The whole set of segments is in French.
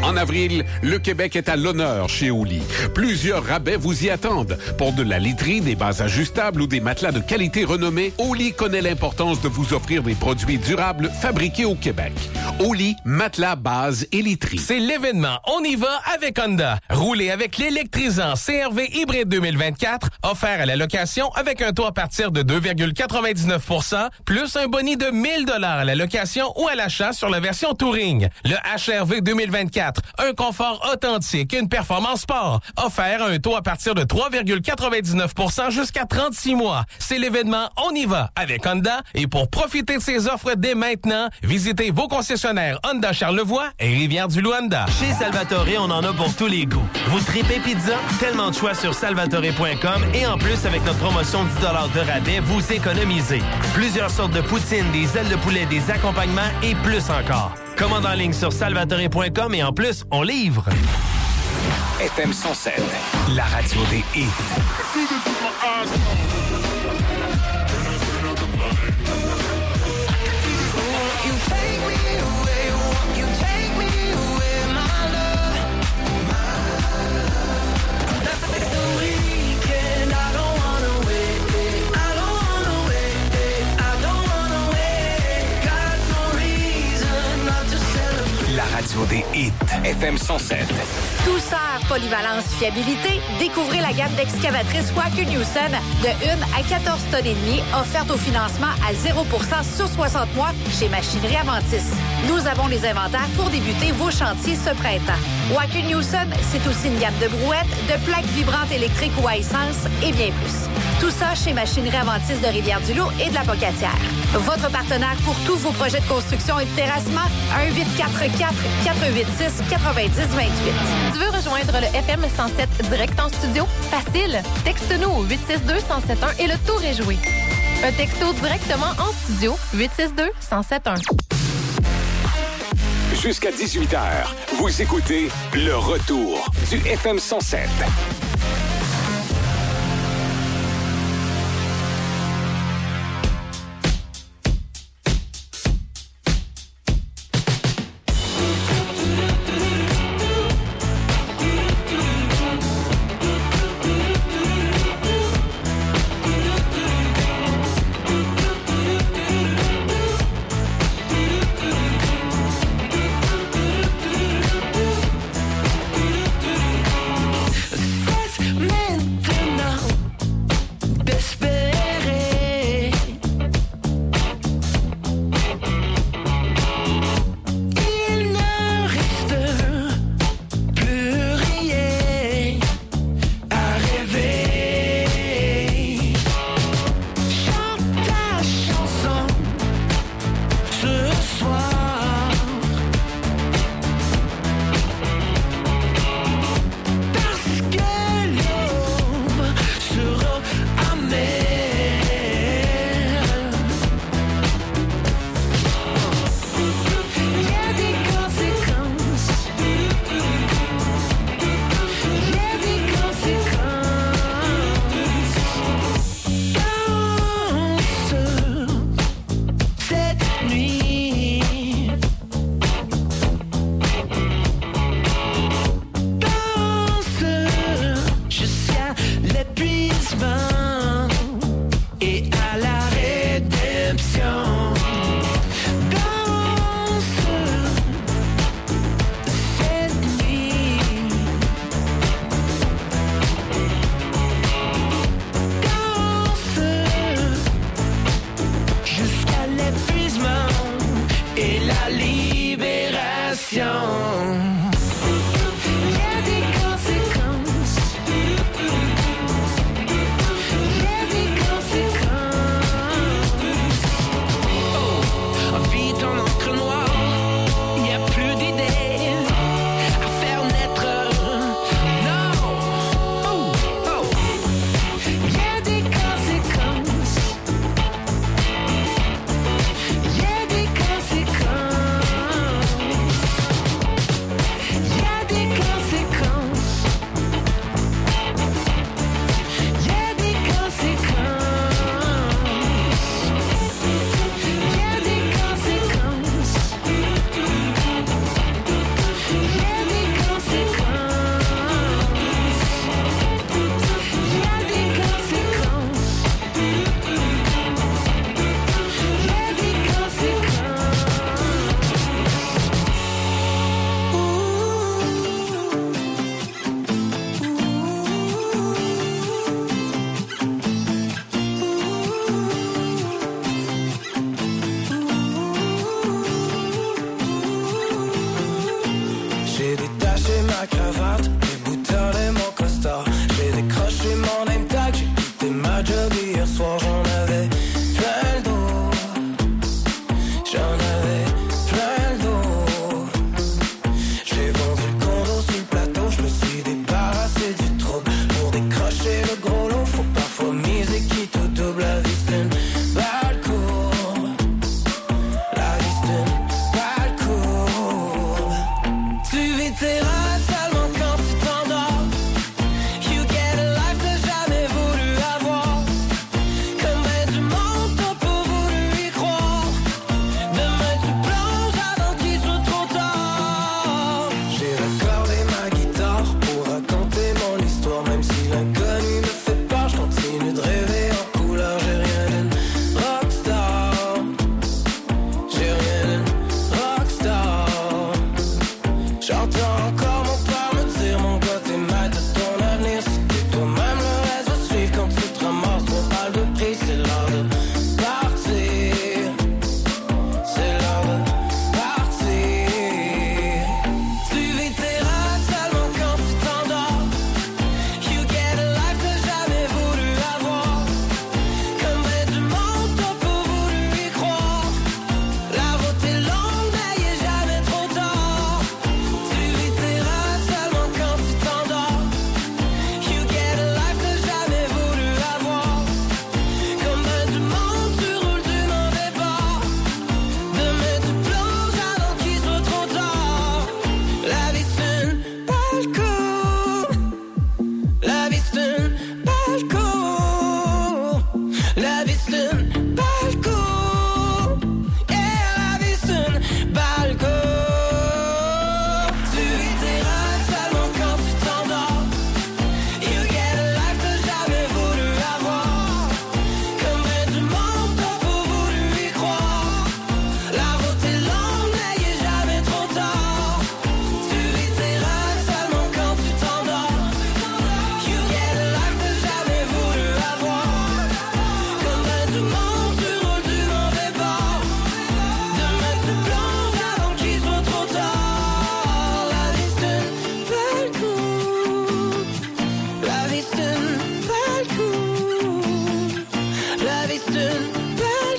En avril, le Québec est à l'honneur chez Oli. Plusieurs rabais vous y attendent. Pour de la literie, des bases ajustables ou des matelas de qualité renommée, Oli connaît l'importance de vous offrir des produits durables fabriqués au Québec. Oli, matelas, bases et literie. C'est l'événement On y va avec Honda. Roulez avec l'électrisant CR-V hybride 2024, offert à la location avec un taux à partir de 2,99 %, plus un boni de 1 000 $ à la location ou à l'achat sur la version Touring. Le HR-V 2024, un confort authentique, une performance sport, offert à un taux à partir de 3,99 % jusqu'à 36 mois. C'est l'événement On y va avec Honda et pour profiter de ces offres dès maintenant, visitez vos concessionnaires Honda Charlevoix et Rivière-du-Loup Honda. Chez Salvatore, on en a pour tous les goûts. Vous tripez pizza? Tellement de choix sur salvatore.com et en plus, avec notre promotion 10 $ de rabais, vous économisez. Plusieurs sortes de poutine, des ailes de poulet, des accompagnements et plus encore. Commande en ligne sur salvatore.com et en plus, on livre. FM 107, la radio des hits. Radio des hits. FM 107. Douceur, polyvalence, fiabilité. Découvrez la gamme d'excavatrices Wacker-Neuson de 1 à 14 tonnes et demie, offerte au financement à 0 % sur 60 mois chez Machinerie Aventis. Nous avons les inventaires pour débuter vos chantiers ce printemps. Wacker-Neuson, c'est aussi une gamme de brouettes, de plaques vibrantes électriques ou à essence et bien plus. Tout ça chez Machinerie Aventis de Rivière-du-Loup et de la Pocatière. Votre partenaire pour tous vos projets de construction et de terrassement, 1-844-486-9028. Tu veux rejoindre le FM 107 direct en studio? Facile! Texte-nous au 862-1071 et le tour est joué. Un texto directement en studio, 862-1071. Jusqu'à 18h, vous écoutez Le Retour du FM 107. ma cravate, mes boutons et mon costard. J'ai décroché mon name tag, j'ai quitté ma job hier soir. J'en avais plein le dos, j'en avais plein le dos. J'ai vendu le condo sur le plateau, je me suis débarrassé du trouble. Pour décrocher le gros lot, faut parfois miser qui tout double. La vie c'est une balle courbe, la vie c'est une balle courbe. Tu vis tes rêves seulement quand tu t'endors. You get a life que jamais voulu avoir. Comme ben du monde t'as pas voulu y croire. Demain tu plonges avant qu'il soit trop tard. J'ai raccordé ma guitare pour raconter mon histoire. Même si l'inconnu me fait peur, je continue de rêver en couleur. J'ai rien d'une rockstar, j'ai rien d'une rockstar. J'entends encore mon père me dire, mon gars, t'es mal de ton avenir. Si t'es toi-même, le reste va suivre. Quand tu te ramasses, ton hall de prix, c'est l'heure de partir. C'est l'heure de partir. Tu vis tes rêves seulement quand tu t'endors. You get a life que jamais voulu avoir. Comme ben du monde, t'as pas voulu y croire. La route est longue, mais y est jamais trop tard. Tu vis tes rêves seulement quand tu t'endors. You get a life que jamais voulu avoir. Comme ben du monde, tu roules du mauvais bord. Demain tu plonges avant qu'il soit trop tard. La vie c'est une balle courbe. La vie c'est une balle courbe. La vie c'est une balle courbe. Yeah, la vie c'est une balle courbe. Tu vis tes rêves seulement quand tu t'endors. You get a life que jamais voulu avoir. Comme ben du monde, t'as pas voulu y croire. La route est longue, mais y est jamais trop tard. Tu vis tes rêves seulement quand tu t'endors. You get a life que jamais voulu avoir. Comme ben du monde, tu roules du mauvais bord. Demain tu plonges avant qu'il soit trop tard. La vie c'est une balle courbe. La vie c'est une balle courbe. La vie c'est une balle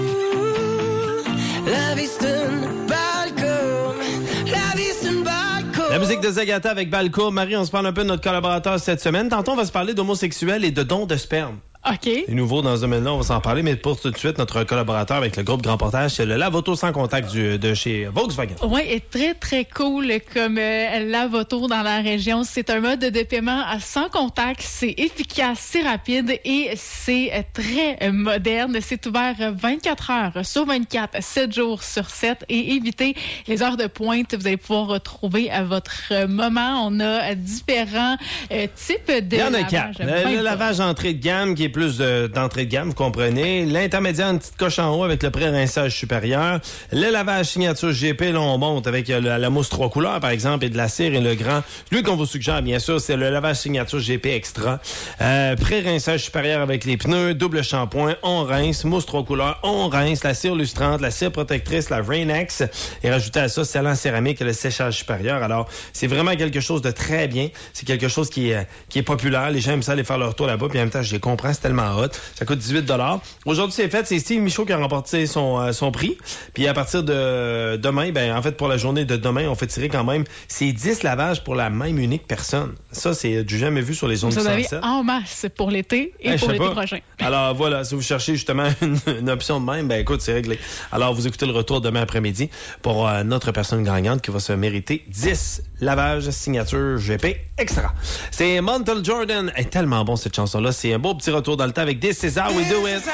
courbe. La vie c'est une balle courbe. La vie c'est une balle courbe. La musique de Zagata avec Balcourt. Marie, on se parle un peu de notre collaborateur cette semaine. Tantôt, on va se parler d'homosexuels et de dons de sperme. OK. C'est nouveau dans ce domaine-là, on va s'en parler, mais pour tout de suite, notre collaborateur avec le groupe Grand Portage, c'est le lave-auto sans contact de chez Volkswagen. Oui, et très, très cool comme lave-auto dans la région. C'est un mode de paiement sans contact. C'est efficace, c'est rapide et c'est très moderne. C'est ouvert 24 heures sur 24, 7 jours sur 7 et évitez les heures de pointe. Vous allez pouvoir retrouver à votre moment. On a différents types de Il y en a lavage. 4. Le lavage entrée de gamme qui est plus d'entrée de gamme, vous comprenez. L'intermédiaire, une petite coche en haut avec le pré-rinçage supérieur. Le lavage signature GP, là, on monte avec la mousse 3 couleurs, par exemple, et de la cire. Et le grand, lui qu'on vous suggère, bien sûr, c'est le lavage signature GP Extra. Pré-rinçage supérieur avec les pneus, double shampoing, on rince, mousse 3 couleurs, on rince, la cire lustrante, la cire protectrice, la Rain-X. Et rajouter à ça, scellant céramique et le séchage supérieur. Alors, c'est vraiment quelque chose de très bien. C'est quelque chose qui est populaire. Les gens aiment ça aller faire leur tour là-bas. Puis en même temps, je les comprends, c'est tellement hot. Ça coûte 18 $. Aujourd'hui, c'est fait. C'est Steve Michaud qui a remporté son prix. Puis à partir de demain, ben en fait, pour la journée de demain, on fait tirer quand même ces 10 lavages pour la même unique personne. Ça, c'est du jamais vu sur les ondes Vous en avez 107. en masse pour l'été et pour l'été prochain. Alors voilà, si vous cherchez justement une option de même, ben écoute, c'est réglé. Alors vous écoutez le retour demain après-midi pour notre personne gagnante qui va se mériter 10 lavages signature GP Extra. C'est Montel Jordan. Elle est tellement bon cette chanson-là. C'est un beau petit retour dans le temps avec This Is How We Do It.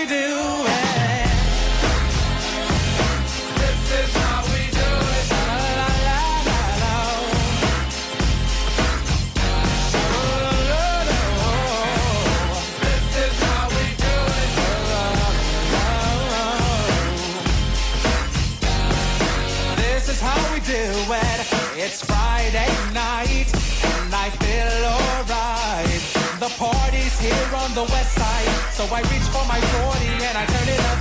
It's Friday night and I feel alright. The party's here on the west side, so I reach for my 40 and I turn it up.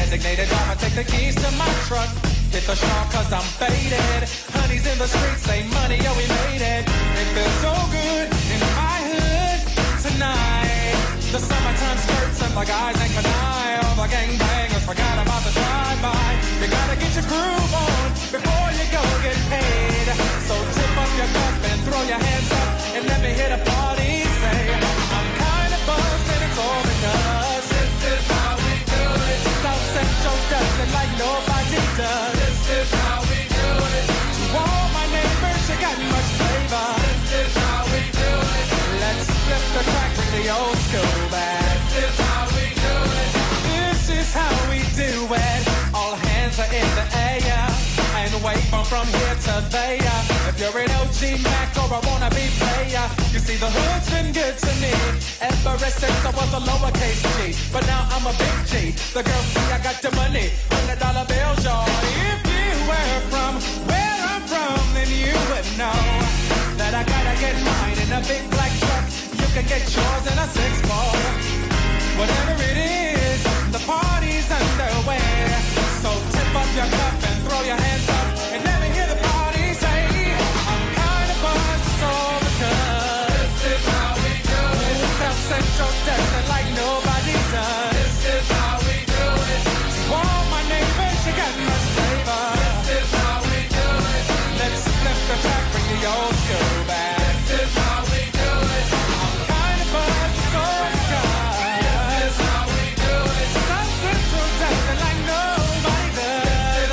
Designated driver, take the keys to my truck. Hit the shop cause I'm faded. Honey's in the streets, say money, yo, we made it. It feels so good in my hood tonight. The summertime skirts and the guys ain't canine. All the gangbangers forgot about the drive-by. You gotta get your groove on before you go get paid. So tip up your cup and throw your hands up and let me hit a party. Say, I'm kinda buzzed and it's all because this is how we do it. South Central does it like nobody does. This is how we do it. To all my neighbors, you got much flavor. This is how we do it. Let's flip the track, bring the old school back. This is how we do it. This is how we do it. All hands are in the air and wave from here to there. If you're an OG Mac or a wannabe player, you see the hood's been good to me ever since I was a lowercase G. But now I'm a big G. The girls see I got the money, $100 bills, y'all. If you were from where I'm from, then you would know that I gotta get mine in a big black truck. You can get yours in a 6-4. Whatever it is, the party's underway. So tip up your cup and throw your hands up and let me hear the party say, I'm kind of buzzed, it's all because this is how we do it. South Central does it like nobody does. This is how we do it. To all my neighbors, you got much flavor. This is how we do it. Let's flip the track, bring the old school back. This is how we do it. I'm kind of buzzed, it's all because this is how we do it. South Central does it like nobody does.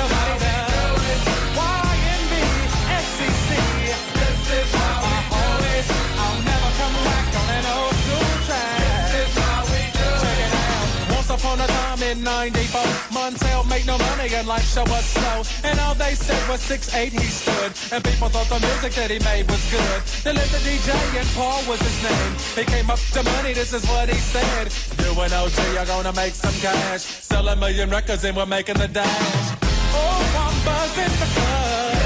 Upon a time in 94, Montel made no money and life show was slow. And all they said was 6'8" he stood. And people thought the music that he made was good. They lived the DJ and Paul was his name. He came up to money, this is what he said. You and OG are gonna make some cash. Sell 1 million records and we're making the dash. Oh, I'm buzzing because